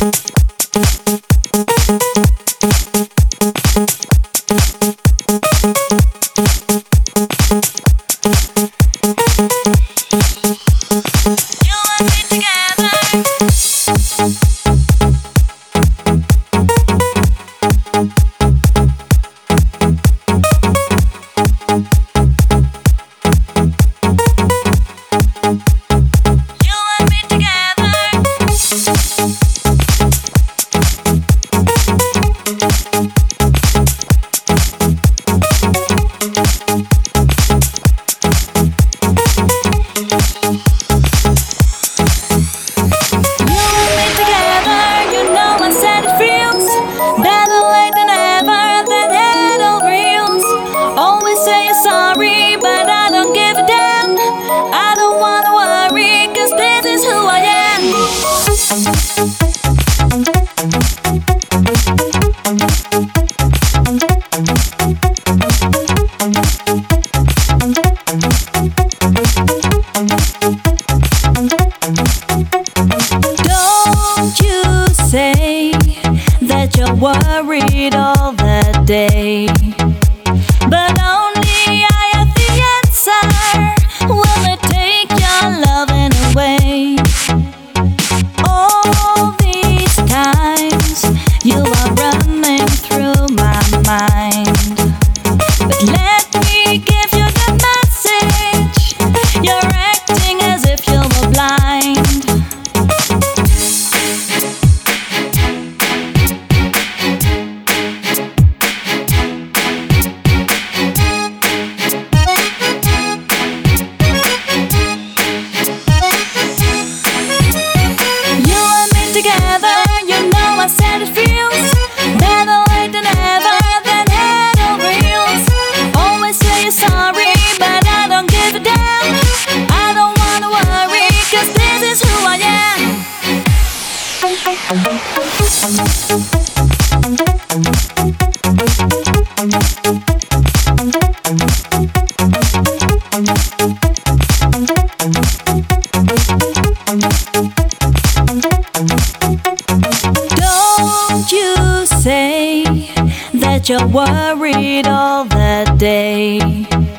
Sorry, but I don't give a damn. I don't wanna worry, 'cause this is who I am. Don't you say that you're worried all the day, but only I have the answer. Will it take your loving away? All these times you are running through my mind, but let me give you the message. You're acting as if you were blind. Together, you know I said it feels better late than ever, than head over heels. Always say you're sorry, but I don't give a damn. I don't wanna worry, 'cause this is who I am. Don't you say that you're worried all the day,